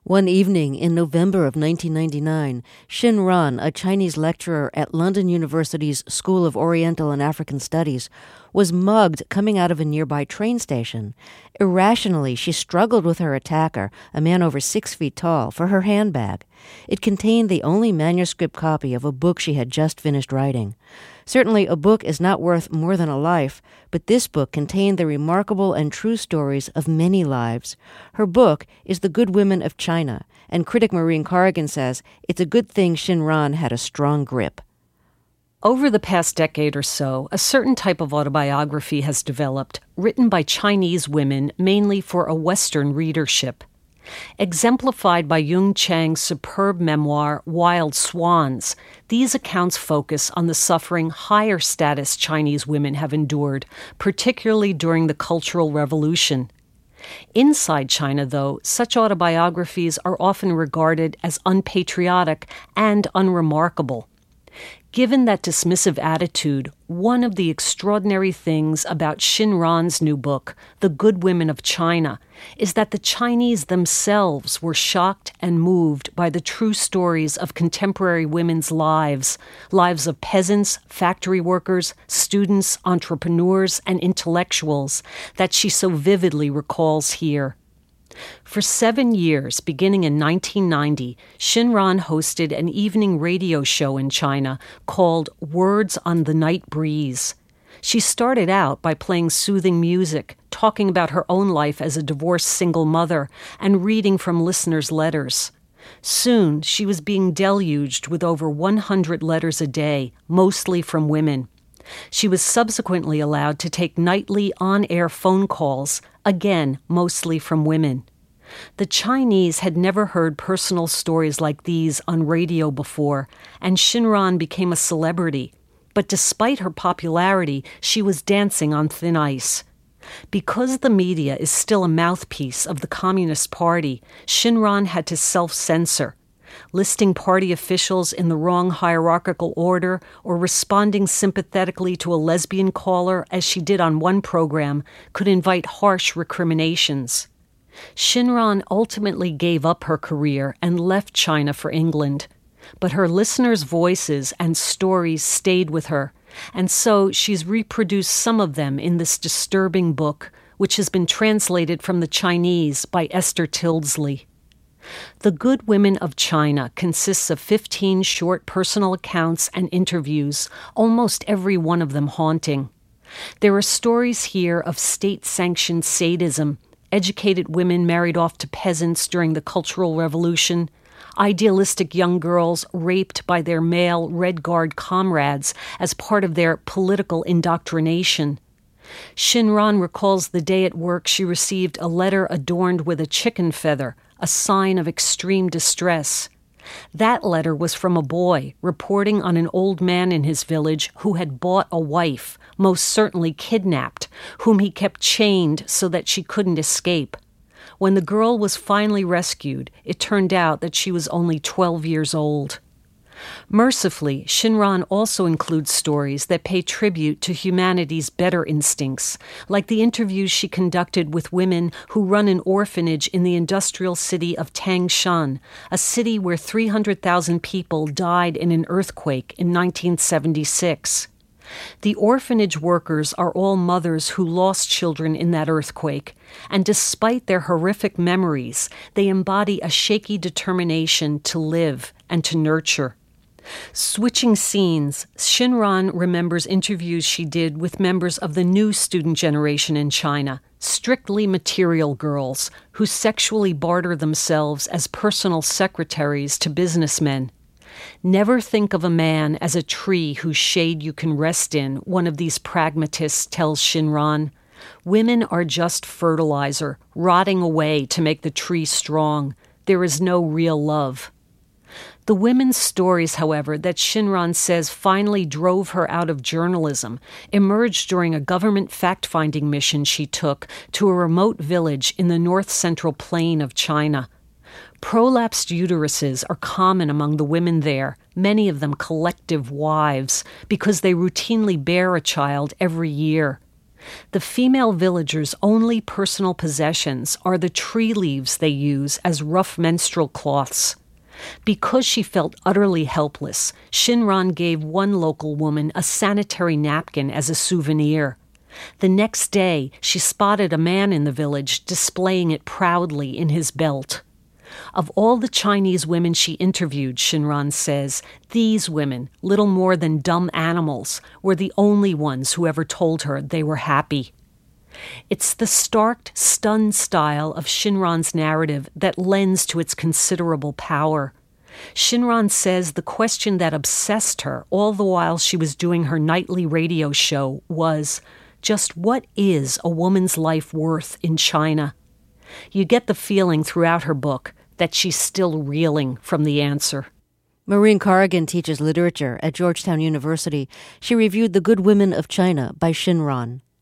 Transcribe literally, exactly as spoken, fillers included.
One evening in November of nineteen ninety-nine, Xin Ran, a Chinese lecturer at London University's School of Oriental and African Studies, was mugged coming out of a nearby train station. Irrationally, she struggled with her attacker, a man over six feet tall, for her handbag. It contained the only manuscript copy of a book she had just finished writing. Certainly, a book is not worth more than a life, but this book contained the remarkable and true stories of many lives. Her book is The Good Women of China, and critic Maureen Corrigan says it's a good thing Xin Ran had a strong grip. Over the past decade or so, a certain type of autobiography has developed, written by Chinese women mainly for a Western readership. Exemplified by Yung Chang's superb memoir, Wild Swans, these accounts focus on the suffering higher status Chinese women have endured, particularly during the Cultural Revolution. Inside China, though, such autobiographies are often regarded as unpatriotic and unremarkable. Given that dismissive attitude, one of the extraordinary things about Xin Ran's new book, The Good Women of China, is that the Chinese themselves were shocked and moved by the true stories of contemporary women's lives, lives of peasants, factory workers, students, entrepreneurs, and intellectuals that she so vividly recalls here. For seven years, beginning in nineteen ninety, Xin Ran hosted an evening radio show in China called Words on the Night Breeze. She started out by playing soothing music, talking about her own life as a divorced single mother, and reading from listeners' letters. Soon, she was being deluged with over one hundred letters a day, mostly from women. She was subsequently allowed to take nightly on-air phone calls, again, mostly from women. The Chinese had never heard personal stories like these on radio before, and Xin Ran became a celebrity. But despite her popularity, she was dancing on thin ice. Because the media is still a mouthpiece of the Communist Party, Xin Ran had to self-censor. Listing party officials in the wrong hierarchical order or responding sympathetically to a lesbian caller, as she did on one program, could invite harsh recriminations. Xin Ran ultimately gave up her career and left China for England. But her listeners' voices and stories stayed with her, and so she's reproduced some of them in this disturbing book, which has been translated from the Chinese by Esther Tildesley. The Good Women of China consists of fifteen short personal accounts and interviews, almost every one of them haunting. There are stories here of state-sanctioned sadism, educated women married off to peasants during the Cultural Revolution, idealistic young girls raped by their male Red Guard comrades as part of their political indoctrination. Xin Ran recalls the day at work she received a letter adorned with a chicken feather, a sign of extreme distress. That letter was from a boy reporting on an old man in his village who had bought a wife, most certainly kidnapped, whom he kept chained so that she couldn't escape. When the girl was finally rescued, it turned out that she was only twelve years old. Mercifully, Xin Ran also includes stories that pay tribute to humanity's better instincts, like the interviews she conducted with women who run an orphanage in the industrial city of Tangshan, a city where three hundred thousand people died in an earthquake in nineteen seventy-six. The orphanage workers are all mothers who lost children in that earthquake, and despite their horrific memories, they embody a shaky determination to live and to nurture. Switching scenes, Xin Ran remembers interviews she did with members of the new student generation in China, strictly material girls who sexually barter themselves as personal secretaries to businessmen. Never think of a man as a tree whose shade you can rest in, one of these pragmatists tells Xin Ran. Women are just fertilizer, rotting away to make the tree strong. There is no real love. The women's stories, however, that Xin Ran says finally drove her out of journalism emerged during a government fact-finding mission she took to a remote village in the north-central plain of China. Prolapsed uteruses are common among the women there, many of them collective wives, because they routinely bear a child every year. The female villagers' only personal possessions are the tree leaves they use as rough menstrual cloths. Because she felt utterly helpless, Shinran gave one local woman a sanitary napkin as a souvenir. The next day, she spotted a man in the village displaying it proudly in his belt. Of all the Chinese women she interviewed, Shinran says, these women, little more than dumb animals, were the only ones who ever told her they were happy. It's the stark, stunned style of Shinran's narrative that lends to its considerable power. Shinran says the question that obsessed her all the while she was doing her nightly radio show was, just what is a woman's life worth in China? You get the feeling throughout her book that she's still reeling from the answer. Maureen Corrigan teaches literature at Georgetown University. She reviewed The Good Women of China by Shinran.